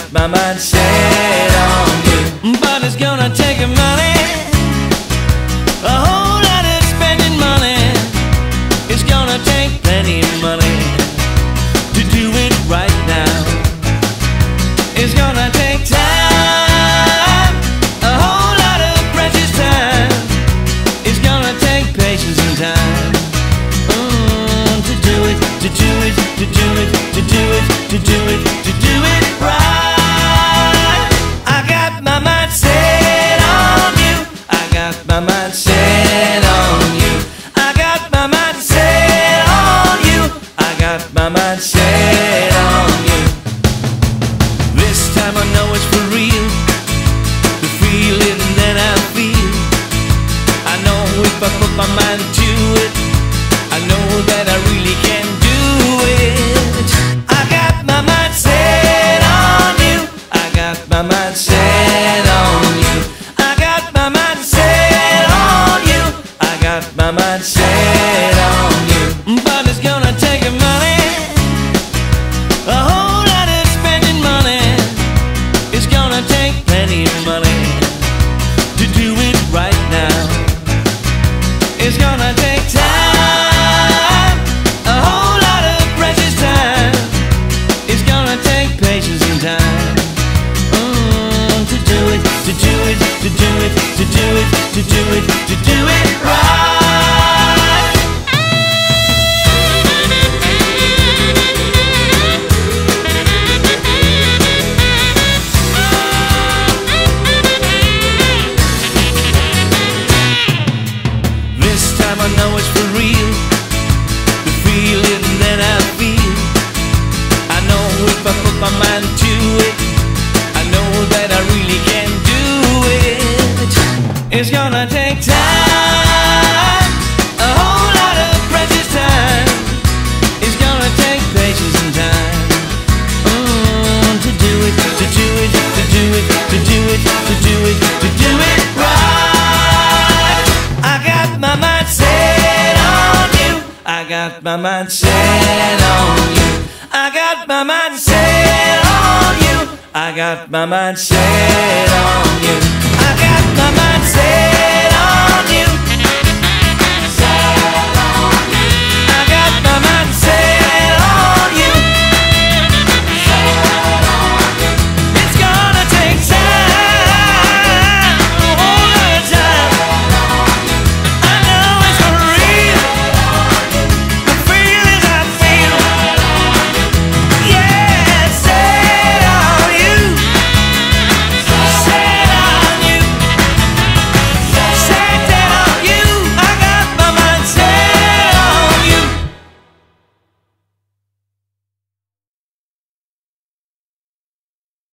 got my mind set on you. But it's gonna take money, a whole lot of spending money. It's gonna take plenty of money to do it right now. It's gonna take time, a whole lot of precious time. It's gonna take patience and time to do it, to do it, to do it, to do it, to do it, to do it right. I got my mind set on you. I got my mind set on you. I got my mind set on you. I got my mind set on you. This time I know it's for real, the feeling that I feel. I know if I put my mind to it, I know that I really can do it. I got my mind set on you. I got my mind set on you. I got my mind set on you. I got my mind set on you. But it's gonna take money, a whole lot of spending money. It's gonna take plenty of money to do it right now. It's gonna take time, a whole lot of precious time. It's gonna take patience and time to do it, to do it, to do it, to do it, to do it, to do it right. This time I know it's for real, the feeling that I feel. I know if I put my mind to it, I know that I really can do it. It's gonna take time, a whole lot of precious time. It's gonna take patience and time to do it, to do it, to do it, to do it, to do it, to do it right. I got my mind set on you. I got my mind set on you. I got my mind set on you. I got my mind set on you.